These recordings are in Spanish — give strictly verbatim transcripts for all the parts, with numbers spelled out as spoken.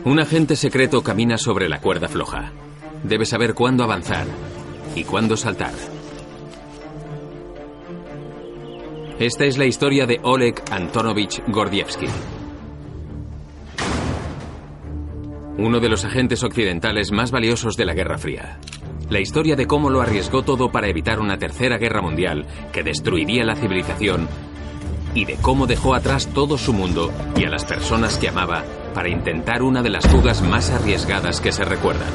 Un agente secreto camina sobre la cuerda floja. Debe saber cuándo avanzar y cuándo saltar. Esta es la historia de Oleg Antonovich Gordievsky, uno de los agentes occidentales más valiosos de la Guerra Fría. La historia de cómo lo arriesgó todo para evitar una tercera guerra mundial que destruiría la civilización, y de cómo dejó atrás todo su mundo y a las personas que amaba para intentar una de las fugas más arriesgadas que se recuerdan.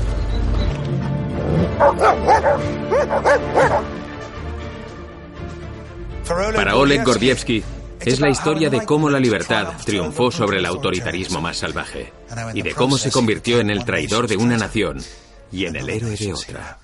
Para Oleg Gordievsky, es la historia de cómo la libertad triunfó sobre el autoritarismo más salvaje y de cómo se convirtió en el traidor de una nación y en el héroe de otra.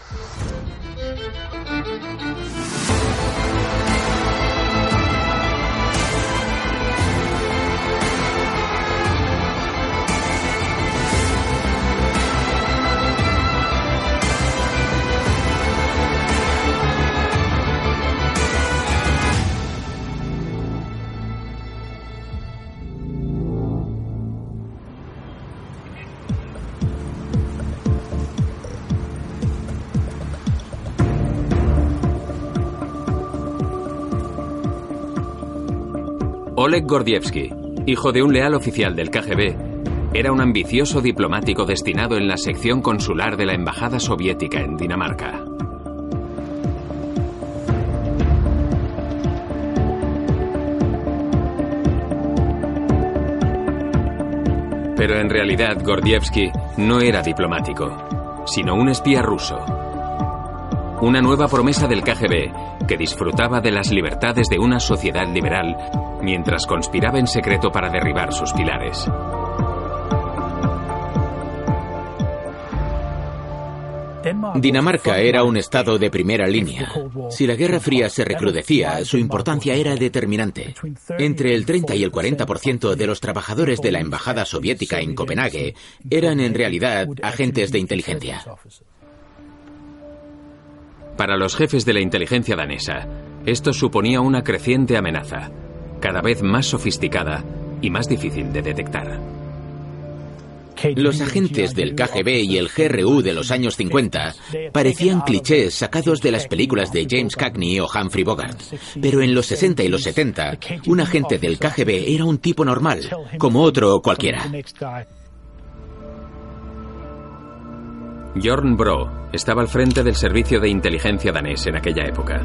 Oleg Gordievsky, hijo de un leal oficial del K G B, era un ambicioso diplomático destinado en la sección consular de la Embajada Soviética en Dinamarca. Pero en realidad Gordievsky no era diplomático, sino un espía ruso. Una nueva promesa del K G B que disfrutaba de las libertades de una sociedad liberal mientras conspiraba en secreto para derribar sus pilares. Dinamarca era un estado de primera línea. Si la Guerra Fría se recrudecía, su importancia era determinante. Entre el treinta y el cuarenta por ciento de los trabajadores de la Embajada Soviética en Copenhague eran en realidad agentes de inteligencia. Para los jefes de la inteligencia danesa, esto suponía una creciente amenaza, cada vez más sofisticada y más difícil de detectar. Los agentes del K G B y el G R U de los años cincuenta parecían clichés sacados de las películas de James Cagney o Humphrey Bogart. Pero en los sesenta y los setenta, un agente del K G B era un tipo normal, como otro cualquiera. Jørgen Bro estaba al frente del servicio de inteligencia danés en aquella época.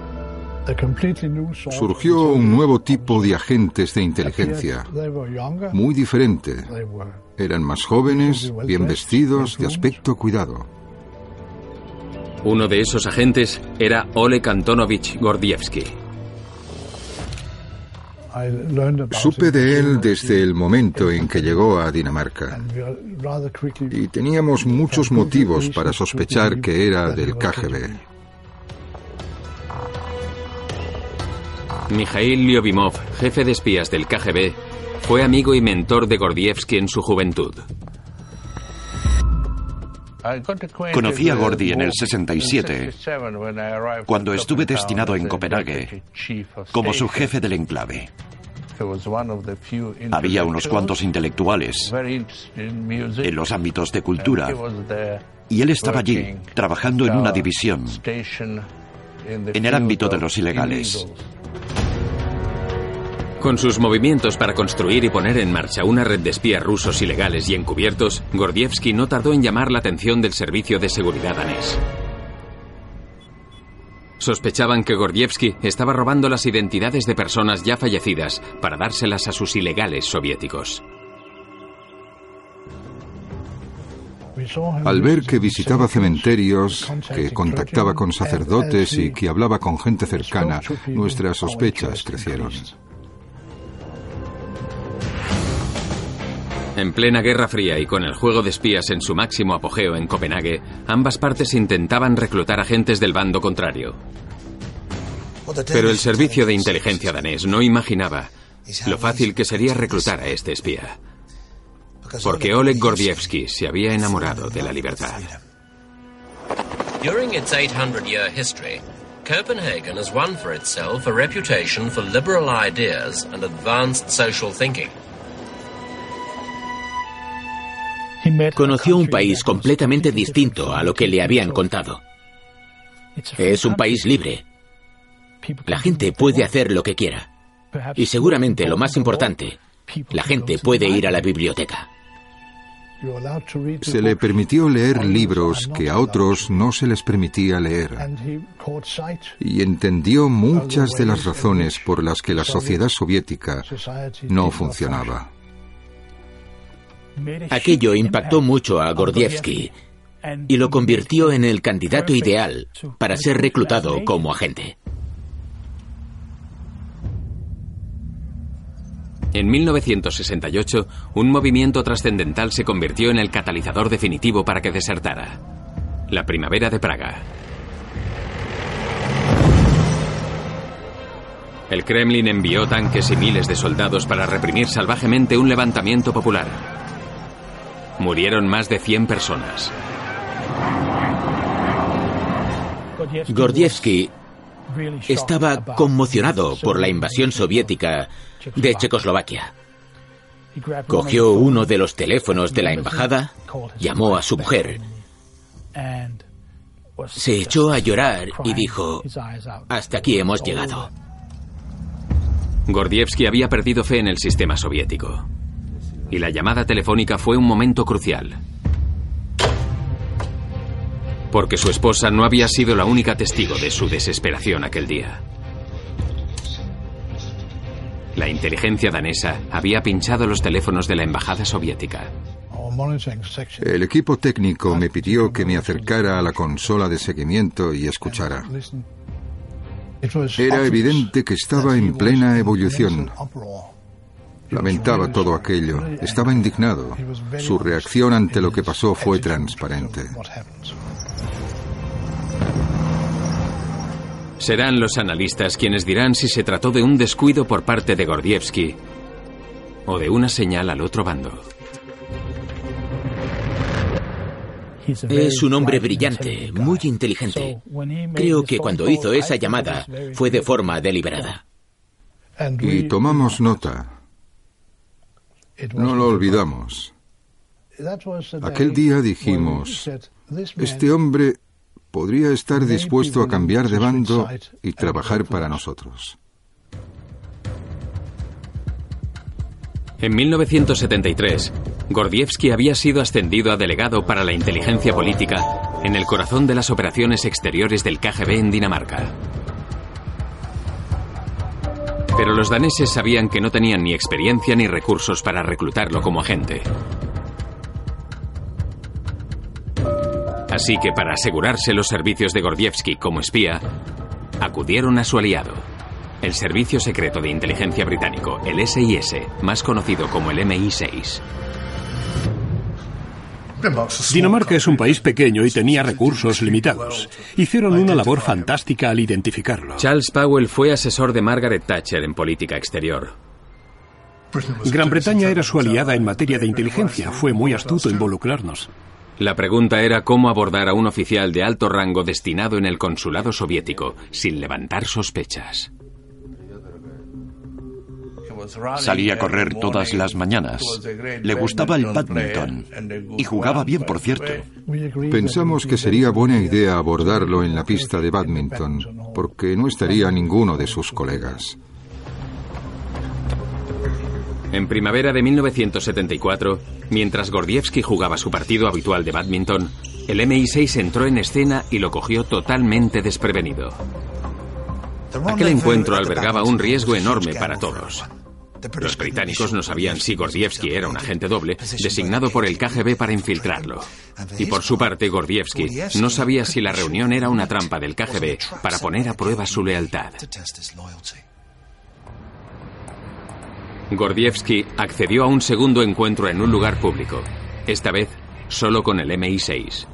Surgió un nuevo tipo de agentes de inteligencia, muy diferente. Eran más jóvenes, bien vestidos, de aspecto cuidado. Uno de esos agentes era Oleg Antonovich Gordievsky. Supe de él desde el momento en que llegó a Dinamarca. Y teníamos muchos motivos para sospechar que era del K G B. Mikhail Lyubimov, jefe de espías del K G B, fue amigo y mentor de Gordievsky en su juventud. Conocí a Gordi en el sesenta y siete, cuando estuve destinado en Copenhague como su jefe del enclave. Había unos cuantos intelectuales en los ámbitos de cultura, y él estaba allí, trabajando en una división en el ámbito de los ilegales. Con sus movimientos para construir y poner en marcha una red de espías rusos ilegales y encubiertos, Gordievsky no tardó en llamar la atención del Servicio de Seguridad danés. Sospechaban que Gordievsky estaba robando las identidades de personas ya fallecidas para dárselas a sus ilegales soviéticos. Al ver que visitaba cementerios, que contactaba con sacerdotes y que hablaba con gente cercana, nuestras sospechas crecieron. En plena Guerra Fría y con el juego de espías en su máximo apogeo en Copenhague, ambas partes intentaban reclutar agentes del bando contrario. Pero el servicio de inteligencia danés no imaginaba lo fácil que sería reclutar a este espía. Porque Oleg Gordievsky se había enamorado de la libertad. During its eight hundred year history, Copenhagen has won for itself a reputation for liberal ideas and advanced social thinking. Conoció un país completamente distinto a lo que le habían contado. Es un país libre. La gente puede hacer lo que quiera. Y seguramente lo más importante, la gente puede ir a la biblioteca. Se le permitió leer libros que a otros no se les permitía leer. Y entendió muchas de las razones por las que la sociedad soviética no funcionaba. Aquello impactó mucho a Gordievsky y lo convirtió en el candidato ideal para ser reclutado como agente. En mil novecientos sesenta y ocho, un movimiento trascendental se convirtió en el catalizador definitivo para que desertara: la Primavera de Praga. El Kremlin envió tanques y miles de soldados para reprimir salvajemente un levantamiento popular. Murieron más de cien personas. Gordievsky estaba conmocionado por la invasión soviética de Checoslovaquia. Cogió uno de los teléfonos de la embajada, llamó a su mujer, se echó a llorar y dijo: hasta aquí hemos llegado. Gordievsky había perdido fe en el sistema soviético. Y la llamada telefónica fue un momento crucial. Porque su esposa no había sido la única testigo de su desesperación aquel día. La inteligencia danesa había pinchado los teléfonos de la embajada soviética. El equipo técnico me pidió que me acercara a la consola de seguimiento y escuchara. Era evidente que estaba en plena ebullición. Lamentaba todo aquello, estaba indignado. Su reacción ante lo que pasó fue transparente. Serán los analistas quienes dirán si se trató de un descuido por parte de Gordievsky o de una señal al otro bando. Es un hombre brillante, muy inteligente. Creo que cuando hizo esa llamada fue de forma deliberada. Y tomamos nota. No lo olvidamos. Aquel día dijimos: este hombre podría estar dispuesto a cambiar de bando y trabajar para nosotros. En mil novecientos setenta y tres, Gordievsky había sido ascendido a delegado para la inteligencia política en el corazón de las operaciones exteriores del K G B en Dinamarca. Pero los daneses sabían que no tenían ni experiencia ni recursos para reclutarlo como agente. Así que para asegurarse los servicios de Gordievsky como espía, acudieron a su aliado, el Servicio Secreto de Inteligencia Británico, el S I S, más conocido como el M I seis. Dinamarca es un país pequeño y tenía recursos limitados. Hicieron una labor fantástica al identificarlo. Charles Powell fue asesor de Margaret Thatcher en política exterior. Gran Bretaña era su aliada en materia de inteligencia. Fue muy astuto involucrarnos. La pregunta era cómo abordar a un oficial de alto rango destinado en el consulado soviético sin levantar sospechas. Salía a correr todas las mañanas. Le gustaba el bádminton y jugaba bien, por cierto. Pensamos que sería buena idea abordarlo en la pista de bádminton, porque no estaría ninguno de sus colegas. En primavera de mil novecientos setenta y cuatro, mientras Gordievsky jugaba su partido habitual de bádminton, el M I seis entró en escena y lo cogió totalmente desprevenido. Aquel encuentro albergaba un riesgo enorme para todos. Los británicos no sabían si Gordievsky era un agente doble designado por el K G B para infiltrarlo. Y por su parte, Gordievsky no sabía si la reunión era una trampa del K G B para poner a prueba su lealtad. Gordievsky accedió a un segundo encuentro en un lugar público, esta vez solo con el M I seis.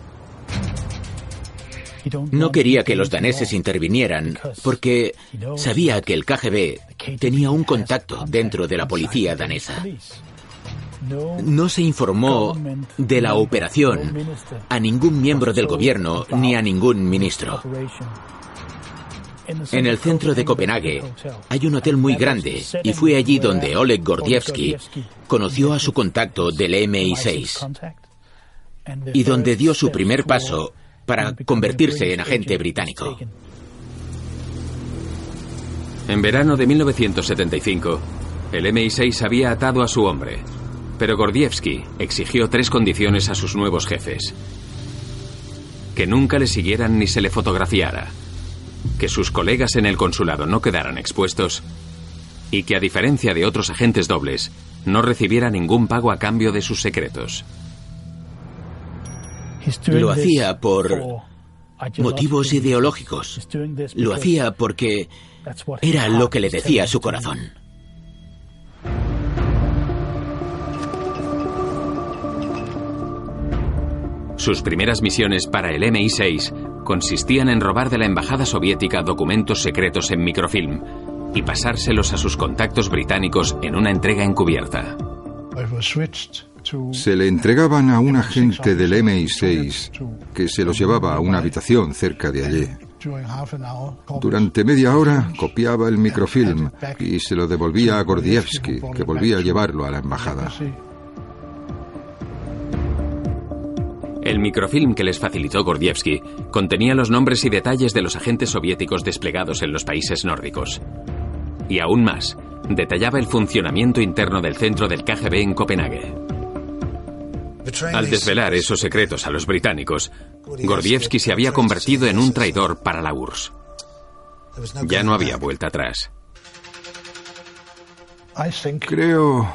No quería que los daneses intervinieran porque sabía que el K G B tenía un contacto dentro de la policía danesa. No se informó de la operación a ningún miembro del gobierno ni a ningún ministro. En el centro de Copenhague hay un hotel muy grande y fue allí donde Oleg Gordievsky conoció a su contacto del M I seis y donde dio su primer paso para convertirse en agente británico. En verano de mil novecientos setenta y cinco, el M I seis había atado a su hombre, pero Gordievsky exigió tres condiciones a sus nuevos jefes: que nunca le siguieran ni se le fotografiara, que sus colegas en el consulado no quedaran expuestos y que, a diferencia de otros agentes dobles, no recibiera ningún pago a cambio de sus secretos. Lo hacía por motivos ideológicos. Lo hacía porque era lo que le decía su corazón. Sus primeras misiones para el M I seis consistían en robar de la embajada soviética documentos secretos en microfilm y pasárselos a sus contactos británicos en una entrega encubierta. Se le entregaban a un agente del M I seis que se los llevaba a una habitación cerca de allí. Durante media hora copiaba el microfilm y se lo devolvía a Gordievsky, que volvía a llevarlo a la embajada. El microfilm que les facilitó Gordievsky contenía los nombres y detalles de los agentes soviéticos desplegados en los países nórdicos. Y aún más, detallaba el funcionamiento interno del centro del K G B en Copenhague. Al desvelar esos secretos a los británicos, Gordievsky se había convertido en un traidor para la U R S S. Ya no había vuelta atrás. Creo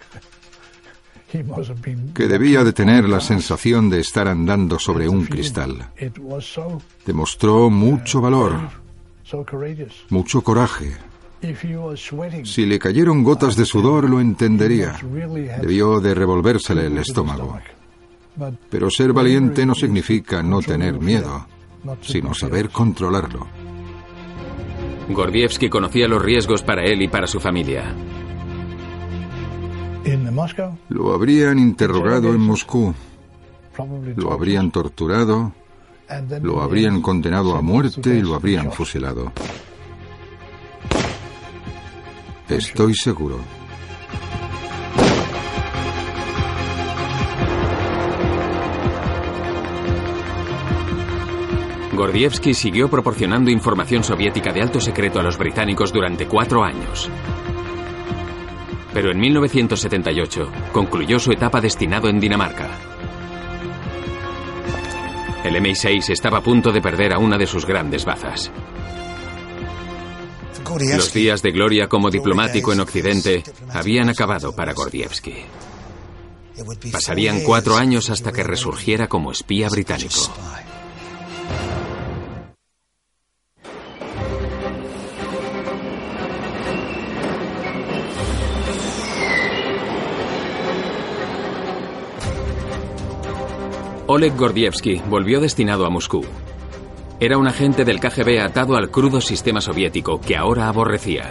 que debía de tener la sensación de estar andando sobre un cristal. Demostró mucho valor, mucho coraje. Si le cayeron gotas de sudor, lo entendería. Debió de revolvérsele el estómago. Pero ser valiente no significa no tener miedo, sino saber controlarlo. Gordievsky conocía los riesgos para él y para su familia. Lo habrían interrogado en Moscú, lo habrían torturado, lo habrían condenado a muerte y lo habrían fusilado. Estoy seguro. Gordievsky siguió proporcionando información soviética de alto secreto a los británicos durante cuatro años. Pero en mil novecientos setenta y ocho concluyó su etapa destinado en Dinamarca. El M I seis estaba a punto de perder a una de sus grandes bazas. Los días de gloria como diplomático en Occidente habían acabado para Gordievsky. Pasarían cuatro años hasta que resurgiera como espía británico. Oleg Gordievsky volvió destinado a Moscú. Era un agente del K G B atado al crudo sistema soviético que ahora aborrecía.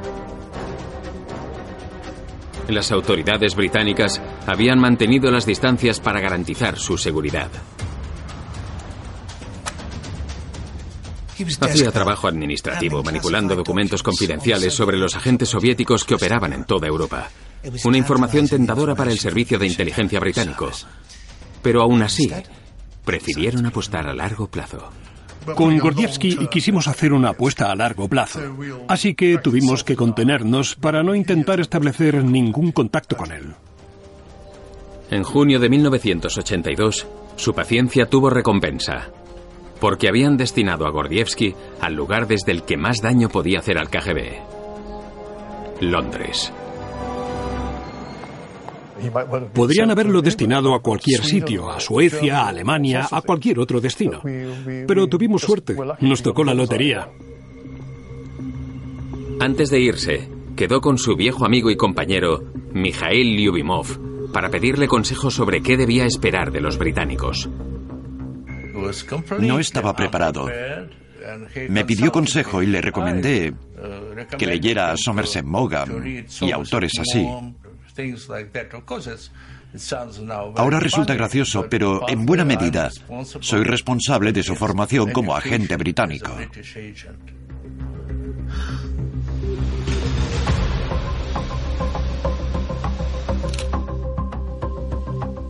Las autoridades británicas habían mantenido las distancias para garantizar su seguridad. Hacía trabajo administrativo, manipulando documentos confidenciales sobre los agentes soviéticos que operaban en toda Europa. Una información tentadora para el servicio de inteligencia británico. Pero aún así, prefirieron apostar a largo plazo. Con Gordievsky quisimos hacer una apuesta a largo plazo, así que tuvimos que contenernos para no intentar establecer ningún contacto con él. En junio de mil novecientos ochenta y dos, su paciencia tuvo recompensa, porque habían destinado a Gordievsky al lugar desde el que más daño podía hacer al K G B: Londres. Podrían haberlo destinado a cualquier sitio, a Suecia, a Alemania, a cualquier otro destino. Pero tuvimos suerte, nos tocó la lotería. Antes de irse, quedó con su viejo amigo y compañero, Mikhail Lyubimov, para pedirle consejos sobre qué debía esperar de los británicos. No estaba preparado. Me pidió consejo y le recomendé que leyera a Somerset Maugham y autores así. Ahora resulta gracioso, pero en buena medida soy responsable de su formación como agente británico.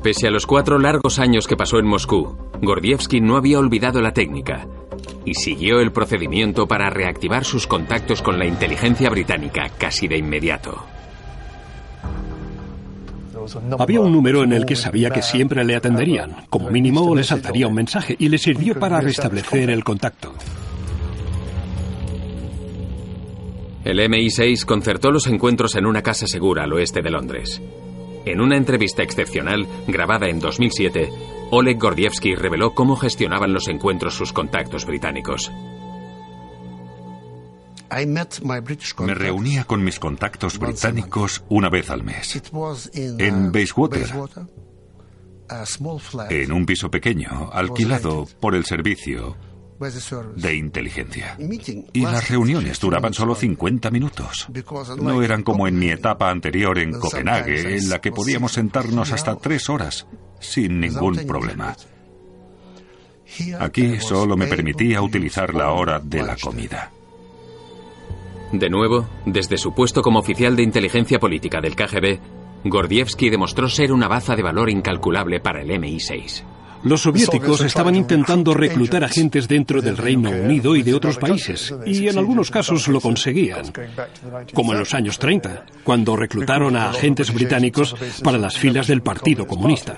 Pese a los cuatro largos años que pasó en Moscú, Gordievsky no había olvidado la técnica y siguió el procedimiento para reactivar sus contactos con la inteligencia británica casi de inmediato. Había un número en el que sabía que siempre le atenderían. Como mínimo le saltaría un mensaje y le sirvió para restablecer el contacto. El M I seis concertó los encuentros en una casa segura al oeste de Londres. En una entrevista excepcional, grabada en dos mil siete, Oleg Gordievsky reveló cómo gestionaban los encuentros sus contactos británicos. Me reunía con mis contactos británicos una vez al mes. En Bayswater, en un piso pequeño, alquilado por el servicio de inteligencia. Y las reuniones duraban solo cincuenta minutos. No eran como en mi etapa anterior en Copenhague, en la que podíamos sentarnos hasta tres horas sin ningún problema. Aquí solo me permitía utilizar la hora de la comida. De nuevo, desde su puesto como oficial de inteligencia política del K G B, Gordievsky demostró ser una baza de valor incalculable para el M I seis. Los soviéticos estaban intentando reclutar agentes dentro del Reino Unido y de otros países, y en algunos casos lo conseguían, como en los años treinta, cuando reclutaron a agentes británicos para las filas del Partido Comunista.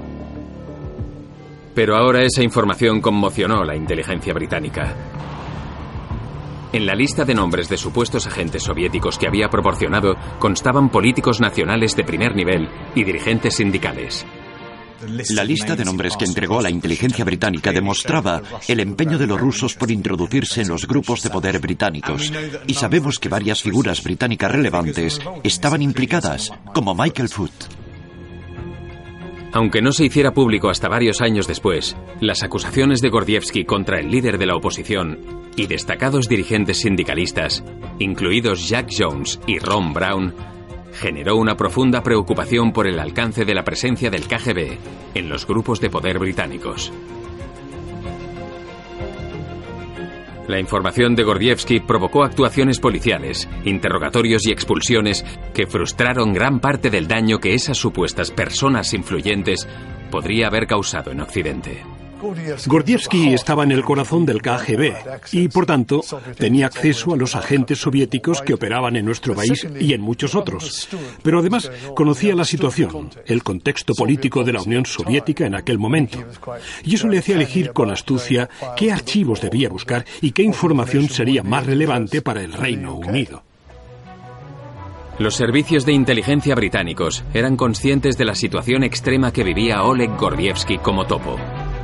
Pero ahora esa información conmocionó a la inteligencia británica. En la lista de nombres de supuestos agentes soviéticos que había proporcionado constaban políticos nacionales de primer nivel y dirigentes sindicales. La lista de nombres que entregó a la inteligencia británica demostraba el empeño de los rusos por introducirse en los grupos de poder británicos. Y sabemos que varias figuras británicas relevantes estaban implicadas, como Michael Foot. Aunque no se hiciera público hasta varios años después, las acusaciones de Gordievsky contra el líder de la oposición y destacados dirigentes sindicalistas, incluidos Jack Jones y Ron Brown, generó una profunda preocupación por el alcance de la presencia del K G B en los grupos de poder británicos. La información de Gordievsky provocó actuaciones policiales, interrogatorios y expulsiones que frustraron gran parte del daño que esas supuestas personas influyentes podría haber causado en Occidente. Gordievsky estaba en el corazón del K G B y, por tanto, tenía acceso a los agentes soviéticos que operaban en nuestro país y en muchos otros. Pero además conocía la situación, el contexto político de la Unión Soviética en aquel momento. Y eso le hacía elegir con astucia qué archivos debía buscar y qué información sería más relevante para el Reino Unido. Los servicios de inteligencia británicos eran conscientes de la situación extrema que vivía Oleg Gordievsky como topo.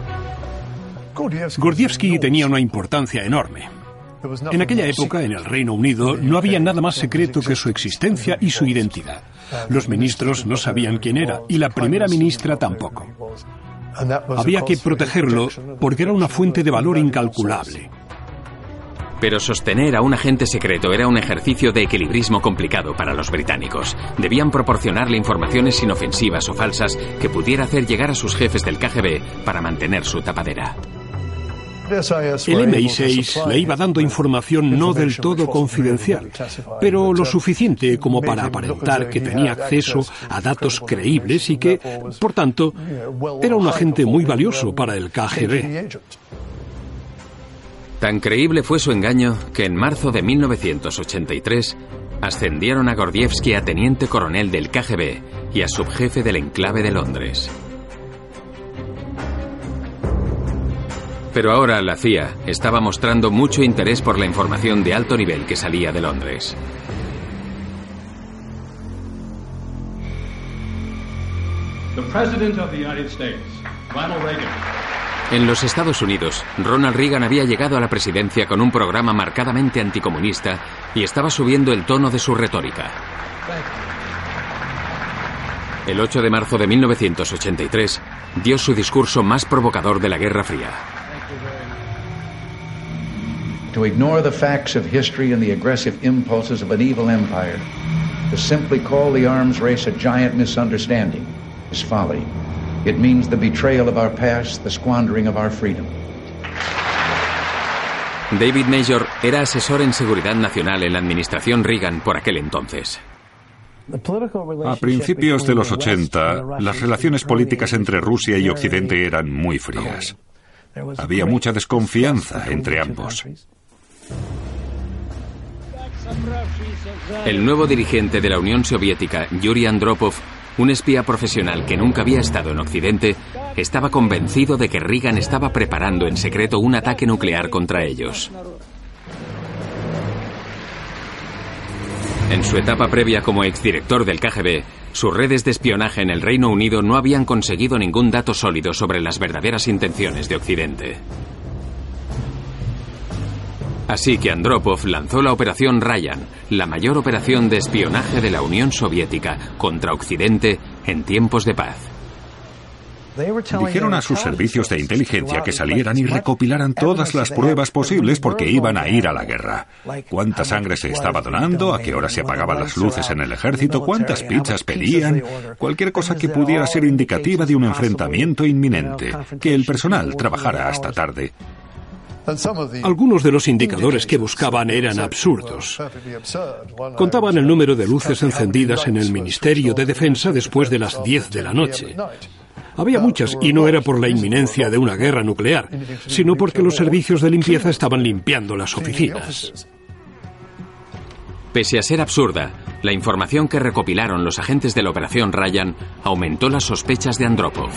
Gordievsky tenía una importancia enorme. En aquella época, en el Reino Unido, no había nada más secreto que su existencia y su identidad. Los ministros no sabían quién era, y la primera ministra tampoco. Había que protegerlo porque era una fuente de valor incalculable. Pero sostener a un agente secreto era un ejercicio de equilibrismo complicado para los británicos. Debían proporcionarle informaciones inofensivas o falsas que pudiera hacer llegar a sus jefes del K G B para mantener su tapadera. El M I seis le iba dando información no del todo confidencial, pero lo suficiente como para aparentar que tenía acceso a datos creíbles y que, por tanto, era un agente muy valioso para el K G B. Tan creíble fue su engaño que en marzo de mil novecientos ochenta y tres ascendieron a Gordievsky a teniente coronel del K G B y a subjefe del enclave de Londres. Pero ahora la C I A estaba mostrando mucho interés por la información de alto nivel que salía de Londres. The President of the United States, Ronald Reagan. En los Estados Unidos, Ronald Reagan había llegado a la presidencia con un programa marcadamente anticomunista y estaba subiendo el tono de su retórica. El ocho de marzo de mil novecientos ochenta y tres dio su discurso más provocador de la Guerra Fría. To ignore the facts of history and the aggressive impulses of an evil empire, to simply call the arms race a giant misunderstanding, is folly. It means the betrayal of our past, the squandering of our freedom. David Major era asesor en seguridad nacional en la administración Reagan por aquel entonces. A principios de los ochenta, las relaciones políticas entre Rusia y Occidente eran muy frías. Había mucha desconfianza entre ambos. El nuevo dirigente de la Unión Soviética, Yuri Andropov, un espía profesional que nunca había estado en Occidente, estaba convencido de que Reagan estaba preparando en secreto un ataque nuclear contra ellos. En su etapa previa como exdirector del K G B, sus redes de espionaje en el Reino Unido no habían conseguido ningún dato sólido sobre las verdaderas intenciones de Occidente. Así que Andropov lanzó la Operación Ryan, la mayor operación de espionaje de la Unión Soviética contra Occidente en tiempos de paz. Dijeron a sus servicios de inteligencia que salieran y recopilaran todas las pruebas posibles porque iban a ir a la guerra. Cuánta sangre se estaba donando, a qué hora se apagaban las luces en el ejército, cuántas pizzas pedían, cualquier cosa que pudiera ser indicativa de un enfrentamiento inminente, que el personal trabajara hasta tarde. Algunos de los indicadores que buscaban eran absurdos. Contaban el número de luces encendidas en el Ministerio de Defensa después de las diez de la noche. Había muchas y no era por la inminencia de una guerra nuclear, sino porque los servicios de limpieza estaban limpiando las oficinas. Pese a ser absurda, la información que recopilaron los agentes de la Operación Ryan aumentó las sospechas de Andropov.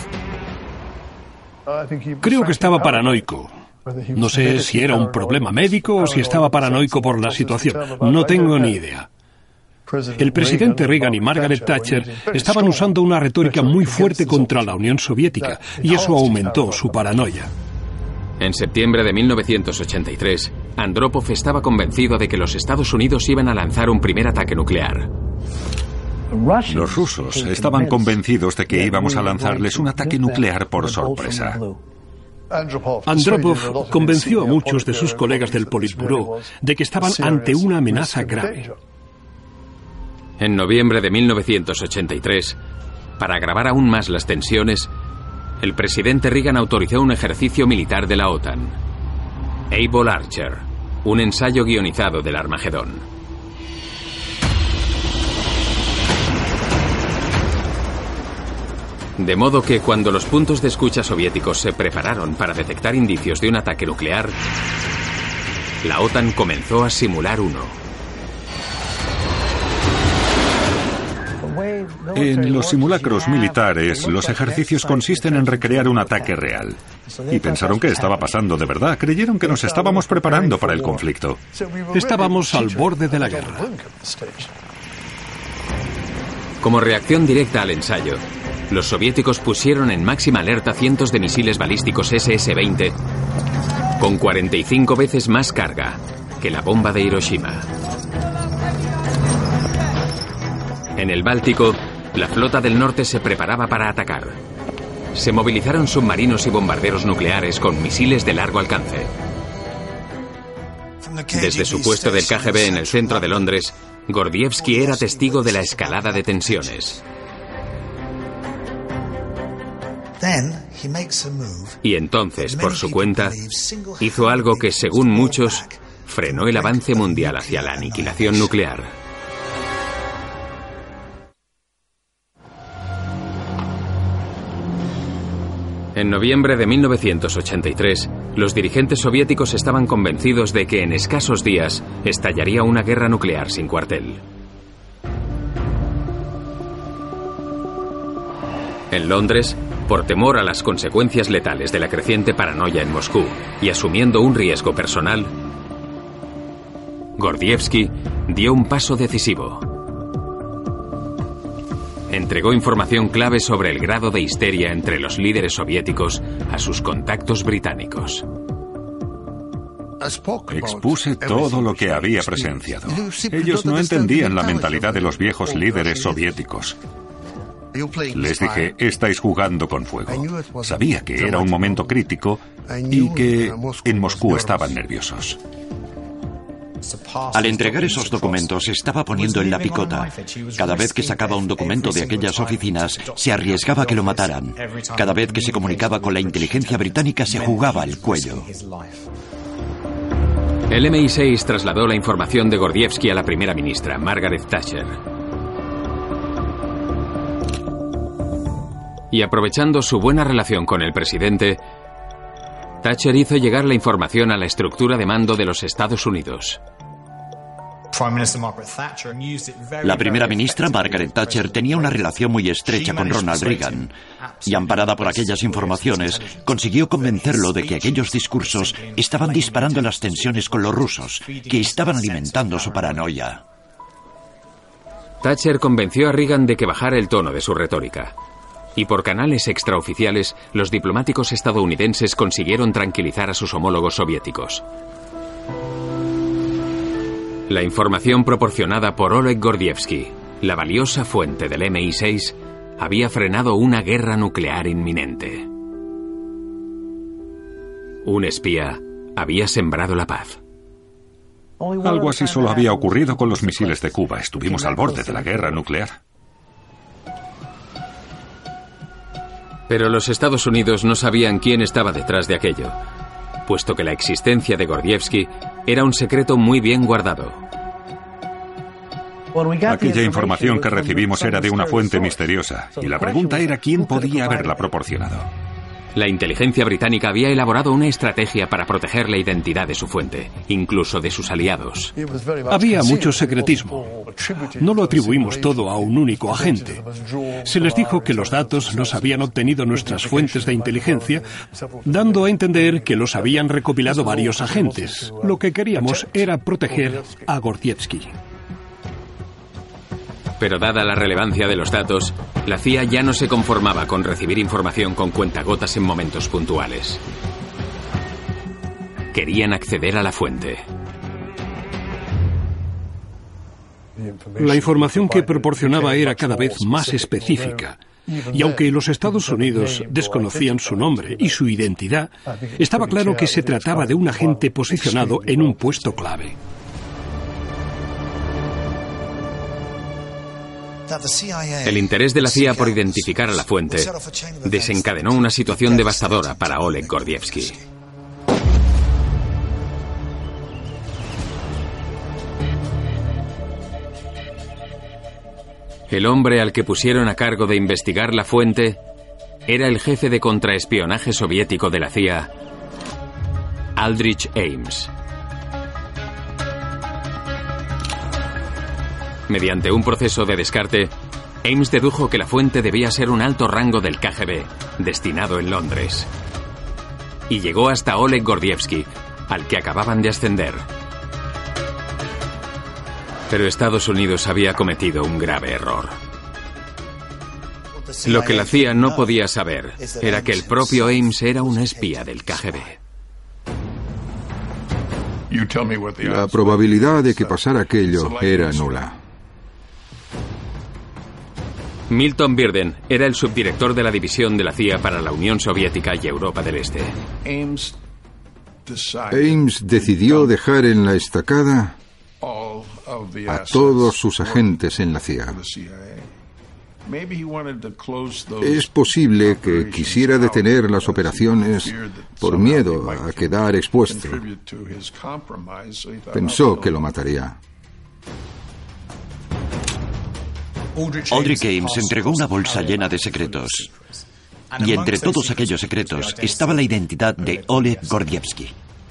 Creo que estaba paranoico. No sé si era un problema médico o si estaba paranoico por la situación. No tengo ni idea. El presidente Reagan y Margaret Thatcher estaban usando una retórica muy fuerte contra la Unión Soviética y eso aumentó su paranoia. En septiembre de mil novecientos ochenta y tres, Andropov estaba convencido de que los Estados Unidos iban a lanzar un primer ataque nuclear. Los rusos estaban convencidos de que íbamos a lanzarles un ataque nuclear por sorpresa. Andropov convenció a muchos de sus colegas del Politburó de que estaban ante una amenaza grave. En noviembre de mil novecientos ochenta y tres, para agravar aún más las tensiones, el presidente Reagan autorizó un ejercicio militar de la OTAN, Able Archer, un ensayo guionizado del Armagedón. De modo que cuando los puntos de escucha soviéticos se prepararon para detectar indicios de un ataque nuclear, la OTAN comenzó a simular uno. En los simulacros militares, los ejercicios consisten en recrear un ataque real. Y pensaron que estaba pasando de verdad. Creyeron que nos estábamos preparando para el conflicto. Estábamos al borde de la guerra. Como reacción directa al ensayo, los soviéticos pusieron en máxima alerta cientos de misiles balísticos ese ese veinte con cuarenta y cinco veces más carga que la bomba de Hiroshima. En el Báltico, la flota del norte se preparaba para atacar. Se movilizaron submarinos y bombarderos nucleares con misiles de largo alcance. Desde su puesto del K G B en el centro de Londres, Gordievsky era testigo de la escalada de tensiones. Y entonces, por su cuenta, hizo algo que, según muchos, frenó el avance mundial hacia la aniquilación nuclear. En noviembre de mil novecientos ochenta y tres, los dirigentes soviéticos estaban convencidos de que en escasos días estallaría una guerra nuclear sin cuartel. En Londres, por temor a las consecuencias letales de la creciente paranoia en Moscú y asumiendo un riesgo personal, Gordievsky dio un paso decisivo. Entregó información clave sobre el grado de histeria entre los líderes soviéticos a sus contactos británicos. Expuse todo lo que había presenciado. Ellos no entendían la mentalidad de los viejos líderes soviéticos. Les dije, estáis jugando con fuego. Sabía que era un momento crítico y que en Moscú estaban nerviosos. Al entregar esos documentos se estaba poniendo en la picota. Cada vez que sacaba un documento de aquellas oficinas, se arriesgaba a que lo mataran. Cada vez que se comunicaba con la inteligencia británica, se jugaba el cuello. El eme i seis trasladó la información de Gordievsky a la primera ministra, Margaret Thatcher. Y aprovechando su buena relación con el presidente, Thatcher hizo llegar la información a la estructura de mando de los Estados Unidos. La primera ministra, Margaret Thatcher, tenía una relación muy estrecha con Ronald Reagan y, amparada por aquellas informaciones, consiguió convencerlo de que aquellos discursos estaban disparando las tensiones con los rusos, que estaban alimentando su paranoia. Thatcher convenció a Reagan de que bajara el tono de su retórica. Y por canales extraoficiales, los diplomáticos estadounidenses consiguieron tranquilizar a sus homólogos soviéticos. La información proporcionada por Oleg Gordievsky, la valiosa fuente del eme i seis, había frenado una guerra nuclear inminente. Un espía había sembrado la paz. Algo así solo había ocurrido con los misiles de Cuba. Estuvimos al borde de la guerra nuclear. Pero los Estados Unidos no sabían quién estaba detrás de aquello, puesto que la existencia de Gordievsky era un secreto muy bien guardado. Aquella información que recibimos era de una fuente misteriosa, y la pregunta era quién podía haberla proporcionado. La inteligencia británica había elaborado una estrategia para proteger la identidad de su fuente, incluso de sus aliados. Había mucho secretismo. No lo atribuimos todo a un único agente. Se les dijo que los datos los habían obtenido nuestras fuentes de inteligencia, dando a entender que los habían recopilado varios agentes. Lo que queríamos era proteger a Gordievsky. Pero dada la relevancia de los datos, la C I A ya no se conformaba con recibir información con cuentagotas en momentos puntuales. Querían acceder a la fuente. La información que proporcionaba era cada vez más específica. Y aunque los Estados Unidos desconocían su nombre y su identidad, estaba claro que se trataba de un agente posicionado en un puesto clave. El interés de la C I A por identificar a la fuente desencadenó una situación devastadora para Oleg Gordievsky. El hombre al que pusieron a cargo de investigar la fuente era el jefe de contraespionaje soviético de la C I A, Aldrich Ames. Mediante un proceso de descarte, Ames dedujo que la fuente debía ser un alto rango del K G B, destinado en Londres. Y llegó hasta Oleg Gordievsky, al que acababan de ascender. Pero Estados Unidos había cometido un grave error. Lo que la C I A no podía saber era que el propio Ames era un espía del K G B. La probabilidad de que pasara aquello era nula. Milton Birden era el subdirector de la división de la C I A para la Unión Soviética y Europa del Este. Ames decidió dejar en la estacada a todos sus agentes en la C I A. Es posible que quisiera detener las operaciones por miedo a quedar expuesto. Pensó que lo mataría. Aldrich Ames entregó una bolsa llena de secretos. Y entre todos aquellos secretos estaba la identidad de Oleg Gordievsky.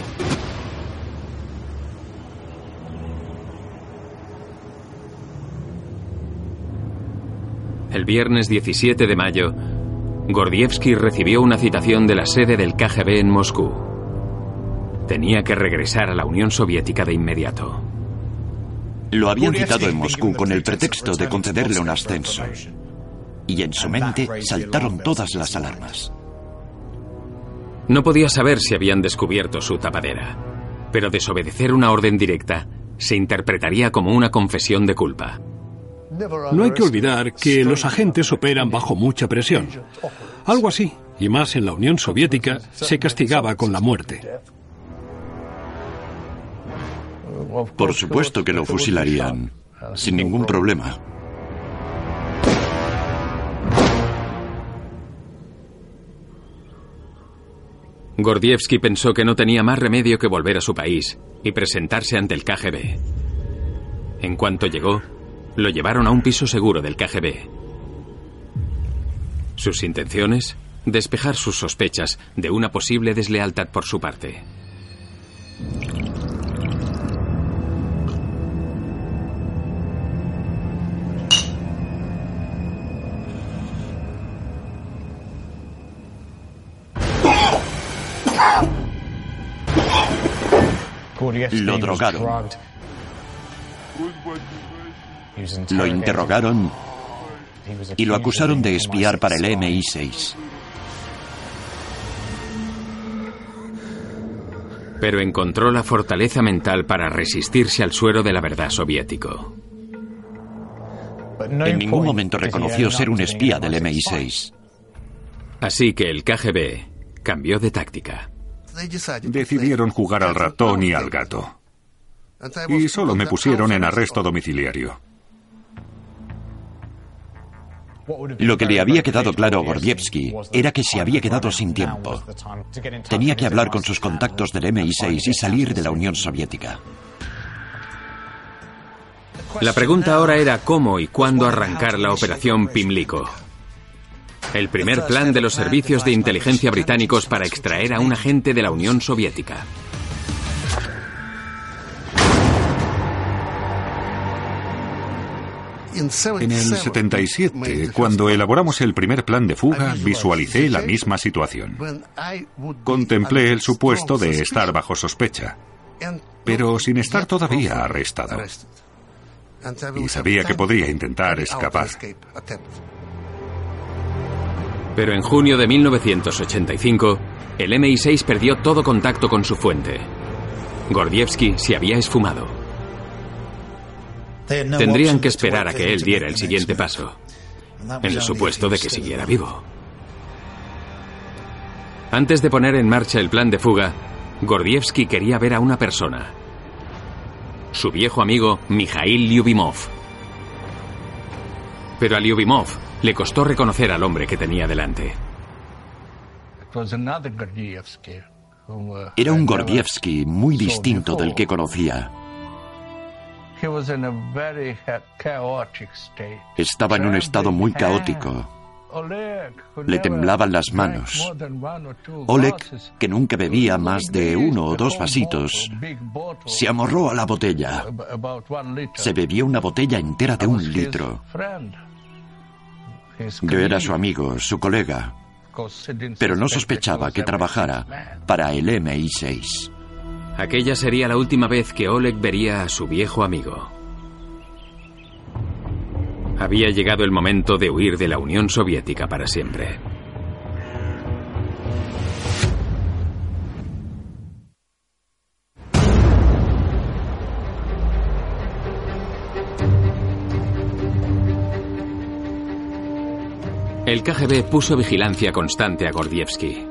El viernes diecisiete de mayo, Gordievsky recibió una citación de la sede del K G B en Moscú. Tenía que regresar a la Unión Soviética de inmediato. Lo habían citado en Moscú con el pretexto de concederle un ascenso. Y en su mente saltaron todas las alarmas. No podía saber si habían descubierto su tapadera, pero desobedecer una orden directa se interpretaría como una confesión de culpa. No hay que olvidar que los agentes operan bajo mucha presión. Algo así, y más en la Unión Soviética, se castigaba con la muerte. Por supuesto que lo fusilarían, sin ningún problema. Gordievsky pensó que no tenía más remedio que volver a su país y presentarse ante el K G B. En cuanto llegó, lo llevaron a un piso seguro del K G B. Sus intenciones, despejar sus sospechas de una posible deslealtad por su parte. Lo drogaron. Lo interrogaron y lo acusaron de espiar para el M I seis. Pero encontró la fortaleza mental para resistirse al suero de la verdad soviético. En ningún momento reconoció ser un espía del M I seis. Así que el K G B cambió de táctica. Decidieron jugar al ratón y al gato. Y solo me pusieron en arresto domiciliario. Lo que le había quedado claro a Gordievsky era que se había quedado sin tiempo. Tenía que hablar con sus contactos del M I seis y salir de la Unión Soviética. La pregunta ahora era cómo y cuándo arrancar la operación Pimlico. El primer plan de los servicios de inteligencia británicos para extraer a un agente de la Unión Soviética. En el setenta y siete, cuando elaboramos el primer plan de fuga, visualicé la misma situación. Contemplé el supuesto de estar bajo sospecha, pero sin estar todavía arrestado. Y sabía que podría intentar escapar. Pero en junio de mil novecientos ochenta y cinco, el M I seis perdió todo contacto con su fuente. Gordievsky se había esfumado. Tendrían que esperar a que él diera el siguiente paso, en el supuesto de que siguiera vivo. Antes de poner en marcha el plan de fuga, Gordievsky quería ver a una persona. Su viejo amigo Mikhail Lyubimov. Pero a Lyubimov le costó reconocer al hombre que tenía delante. Era un Gordievsky muy distinto del que conocía. Estaba en un estado muy caótico. Le temblaban las manos. Oleg, que nunca bebía más de uno o dos vasitos, se amorró a la botella. Se bebió una botella entera de un litro. Yo era su amigo, su colega, pero no sospechaba que trabajara para el M I seis. Aquella sería la última vez que Oleg vería a su viejo amigo. Había llegado el momento de huir de la Unión Soviética para siempre. El K G B puso vigilancia constante a Gordievsky.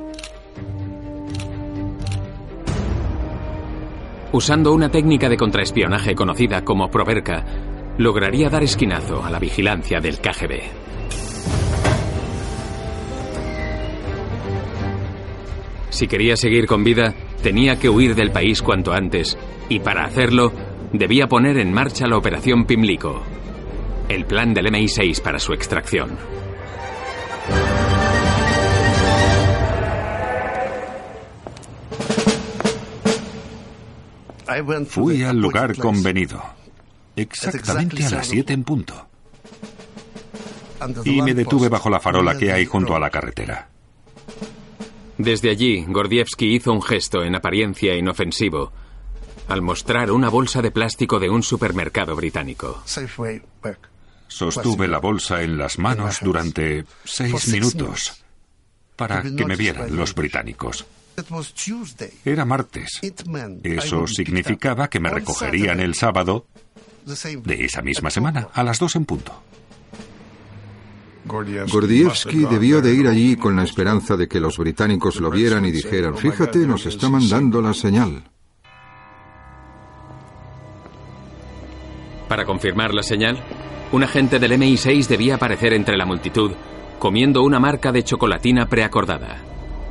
Usando una técnica de contraespionaje conocida como Proverka, lograría dar esquinazo a la vigilancia del K G B. Si quería seguir con vida, tenía que huir del país cuanto antes, y para hacerlo, debía poner en marcha la operación Pimlico, el plan del M I seis para su extracción. Fui al lugar convenido, exactamente a las siete en punto. Y me detuve bajo la farola que hay junto a la carretera. Desde allí, Gordievsky hizo un gesto en apariencia inofensivo al mostrar una bolsa de plástico de un supermercado británico. Sostuve la bolsa en las manos durante seis minutos para que me vieran los británicos. Era martes. Eso significaba que me recogerían el sábado de esa misma semana, a las dos en punto. Gordievsky debió de ir allí con la esperanza de que los británicos lo vieran y dijeran: fíjate, nos está mandando la señal. Para confirmar la señal, un agente del M I seis debía aparecer entre la multitud, comiendo una marca de chocolatina preacordada.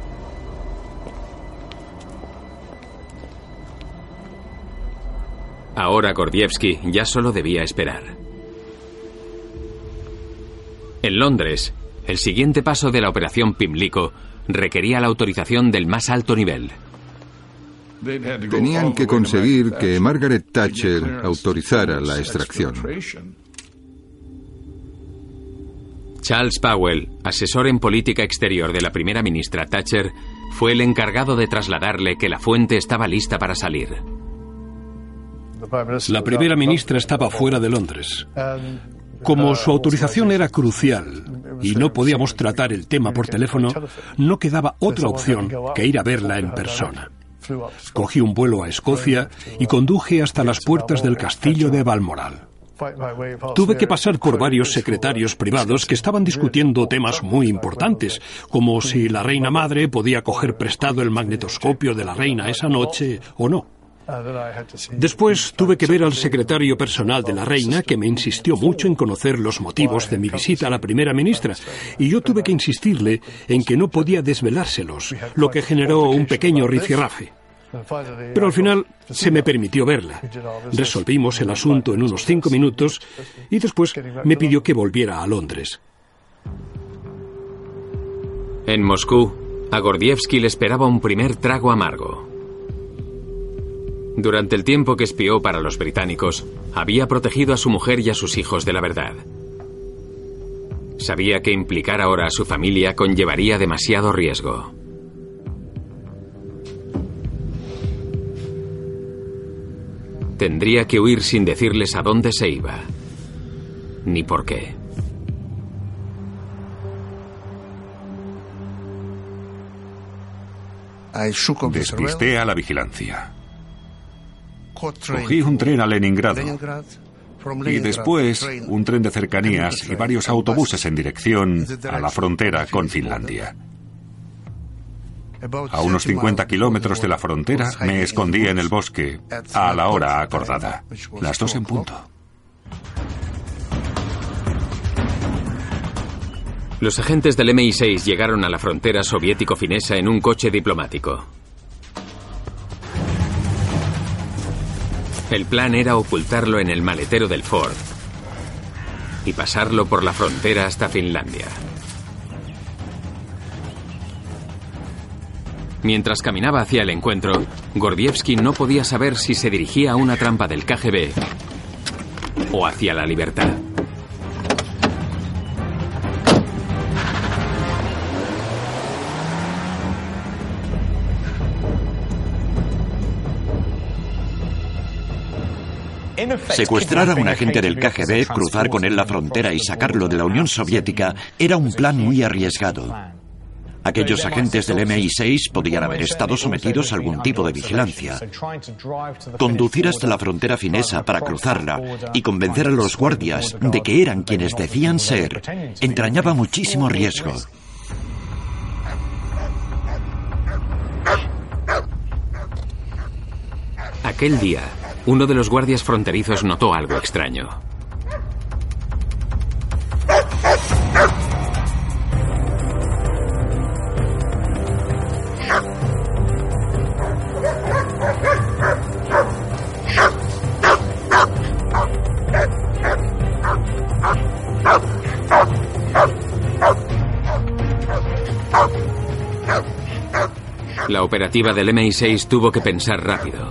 Ahora Gordievsky ya solo debía esperar. En Londres, El siguiente paso de la operación Pimlico requería la autorización del más alto nivel. Tenían que conseguir que Margaret Thatcher autorizara la extracción. Charles Powell, asesor en política exterior de la primera ministra Thatcher, fue el encargado de trasladarle que la fuente estaba lista para salir. La primera ministra estaba fuera de Londres. Como su autorización era crucial y no podíamos tratar el tema por teléfono, no quedaba otra opción que ir a verla en persona. Cogí un vuelo a Escocia y conduje hasta las puertas del castillo de Balmoral. Tuve que pasar por varios secretarios privados que estaban discutiendo temas muy importantes, como si la reina madre podía coger prestado el magnetoscopio de la reina esa noche o no. Después tuve que ver al secretario personal de la reina, que me insistió mucho en conocer los motivos de mi visita a la primera ministra, y yo tuve que insistirle en que no podía desvelárselos, lo que generó un pequeño rifirrafe. Pero al final se me permitió verla. Resolvimos el asunto en unos cinco minutos y después me pidió que volviera a Londres. En Moscú, a Gordievsky le esperaba un primer trago amargo. Durante el tiempo que espió para los británicos, había protegido a su mujer y a sus hijos de la verdad. Sabía que implicar ahora a su familia conllevaría demasiado riesgo. Tendría que huir sin decirles a dónde se iba, ni por qué. Despisté a la vigilancia. Cogí un tren a Leningrado y después un tren de cercanías y varios autobuses en dirección a la frontera con Finlandia. A unos cincuenta kilómetros de la frontera me escondí en el bosque a la hora acordada, las dos en punto. Los agentes del eme i seis llegaron a la frontera soviético-finesa en un coche diplomático. El plan era ocultarlo en el maletero del Ford y pasarlo por la frontera hasta Finlandia. Mientras caminaba hacia el encuentro, Gordievsky no podía saber si se dirigía a una trampa del ka ge be o hacia la libertad. Secuestrar a un agente del ka ge be, cruzar con él la frontera y sacarlo de la Unión Soviética era un plan muy arriesgado. Aquellos agentes del eme i seis podían haber estado sometidos a algún tipo de vigilancia. Conducir hasta la frontera finesa para cruzarla y convencer a los guardias de que eran quienes decían ser entrañaba muchísimo riesgo. Aquel día, uno de los guardias fronterizos notó algo extraño. La operativa del eme i seis tuvo que pensar rápido.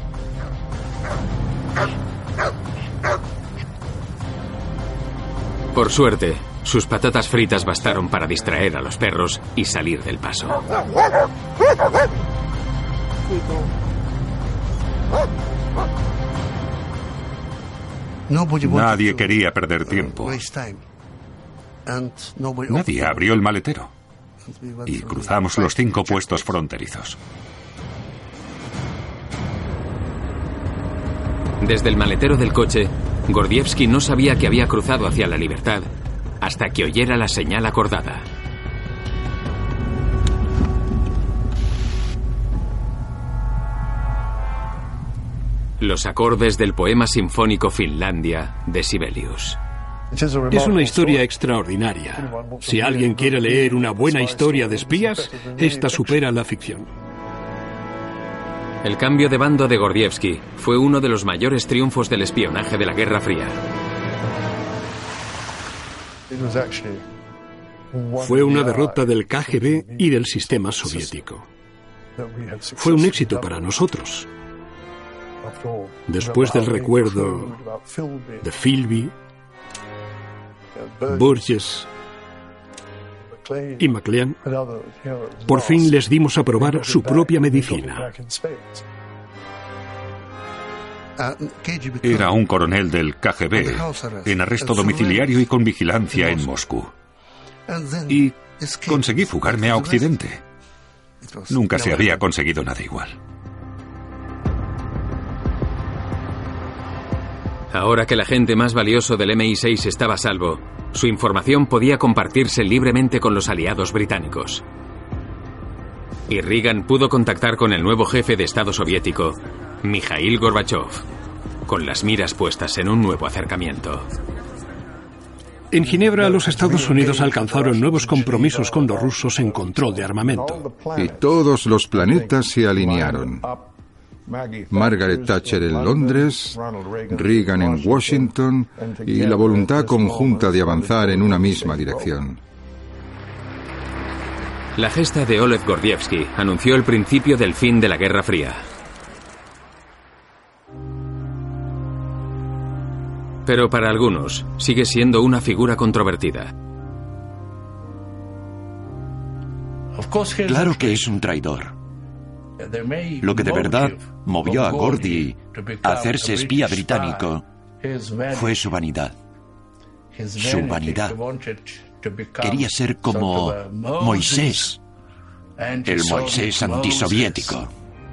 Por suerte, sus patatas fritas bastaron para distraer a los perros y salir del paso. Nadie quería perder tiempo. Nadie abrió el maletero. Y cruzamos los cinco puestos fronterizos. Desde el maletero del coche, Gordievsky no sabía que había cruzado hacia la libertad hasta que oyera la señal acordada. Los acordes del poema sinfónico Finlandia de Sibelius. Es una historia extraordinaria. Si alguien quiere leer una buena historia de espías, esta supera la ficción. El cambio de bando de Gordievsky fue uno de los mayores triunfos del espionaje de la Guerra Fría. Fue una derrota del K G B y del sistema soviético. Fue un éxito para nosotros. Después del recuerdo de Philby, Burgess y McLean, por fin les dimos a probar su propia medicina. Era un coronel del K G B, en arresto domiciliario y con vigilancia en Moscú. Y conseguí fugarme a Occidente. Nunca se había conseguido nada igual. Ahora que el agente más valioso del M I seis estaba a salvo, su información podía compartirse libremente con los aliados británicos. Y Reagan pudo contactar con el nuevo jefe de Estado soviético, Mikhail Gorbachev, con las miras puestas en un nuevo acercamiento. En Ginebra, los Estados Unidos alcanzaron nuevos compromisos con los rusos en control de armamento. Y todos los planetas se alinearon. Margaret Thatcher en Londres, Reagan en Washington y la voluntad conjunta de avanzar en una misma dirección. La gesta de Oleg Gordievsky anunció el principio del fin de la Guerra Fría. Pero para algunos sigue siendo una figura controvertida. Claro que es un traidor. Lo que de verdad movió a Gordy a hacerse espía británico fue su vanidad. Su vanidad. Quería ser como Moisés, el Moisés antisoviético.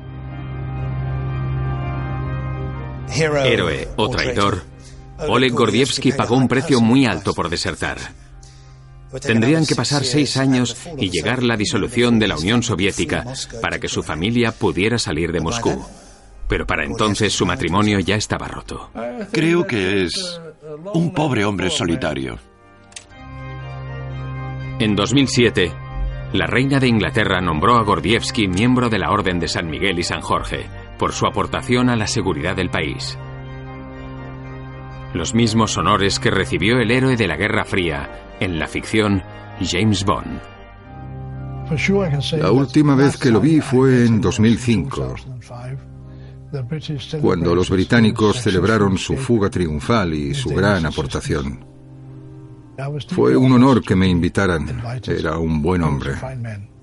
Héroe o traidor, Oleg Gordievsky pagó un precio muy alto por desertar. Tendrían que pasar seis años y llegar la disolución de la Unión Soviética para que su familia pudiera salir de Moscú. Pero para entonces su matrimonio ya estaba roto. Creo que es un pobre hombre solitario. En dos mil siete, la reina de Inglaterra nombró a Gordievsky miembro de la Orden de San Miguel y San Jorge por su aportación a la seguridad del país. Los mismos honores que recibió el héroe de la Guerra Fría en la ficción James Bond. La última vez que lo vi fue en dos mil cinco, cuando los británicos celebraron su fuga triunfal y su gran aportación. Fue un honor que me invitaran. Era un buen hombre.